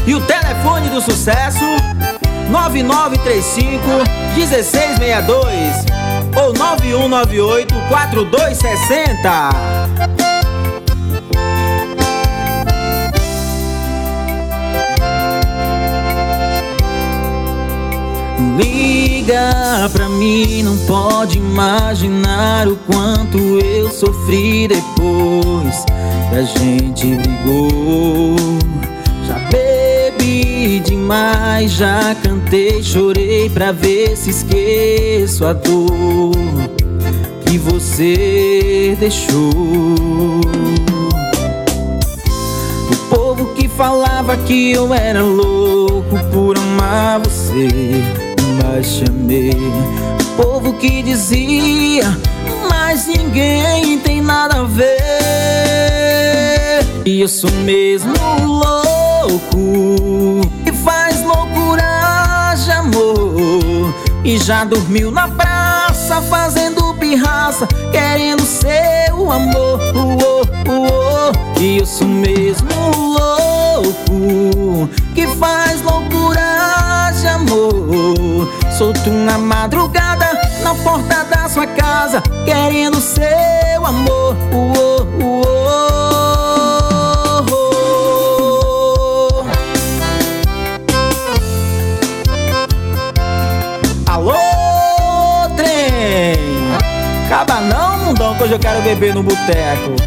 E o telefone do sucesso 9935-1662 ou 9198-4260. Liga pra mim, não pode imaginar o quanto eu sofri depois que a gente brigou. Já bebi demais, já cantei, chorei pra ver se esqueço a dor que você deixou. O povo que falava que eu era louco por amar você, mas te amei. O povo que dizia, mas ninguém tem nada a ver. E eu sou mesmo louco que faz loucura de amor, e já dormiu na praça fazendo pirraça, querendo seu amor. E eu sou mesmo louco que faz loucura de amor, solto na madrugada na porta da sua casa, querendo seu amor. Alô, trem, acaba não, mundão, que hoje eu quero beber no boteco.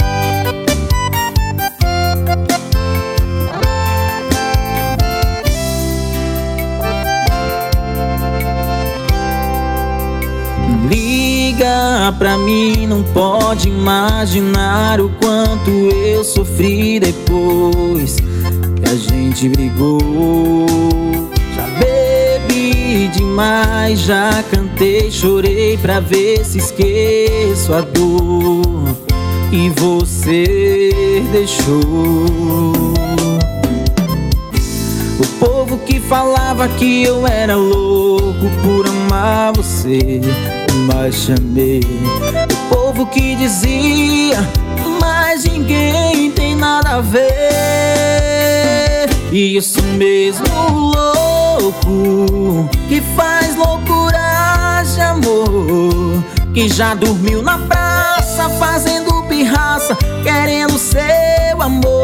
Liga pra mim, não pode imaginar o quanto eu sofri depois que a gente brigou. Já bebi demais, já cantei, chorei pra ver se esqueço a dor que você deixou. O povo que falava que eu era louco por amar você, mas te amei. O povo que dizia, mas ninguém tem nada a ver. E eu sou mesmo louco que faz loucura de amor, que já dormiu na praça fazendo pirraça, querendo seu amor.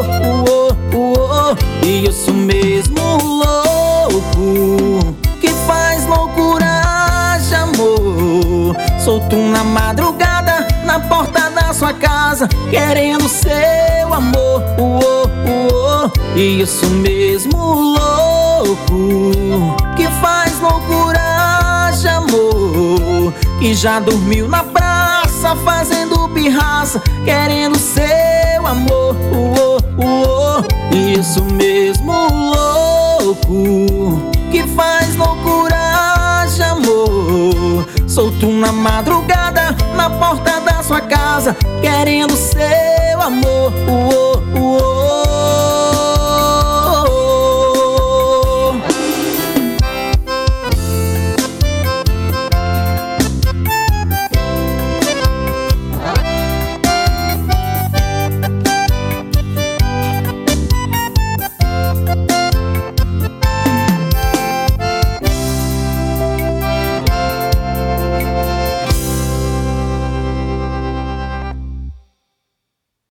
E eu sou mesmo louco que faz loucura de amor, solto na madrugada na porta da sua casa, querendo seu amor. E eu sou mesmo louco que faz loucura de amor, que já dormiu na praça fazendo pirraça, querendo seu amor. E eu sou mesmo louco que faz loucura de amor, solto na madrugada na porta da sua casa, querendo seu amor.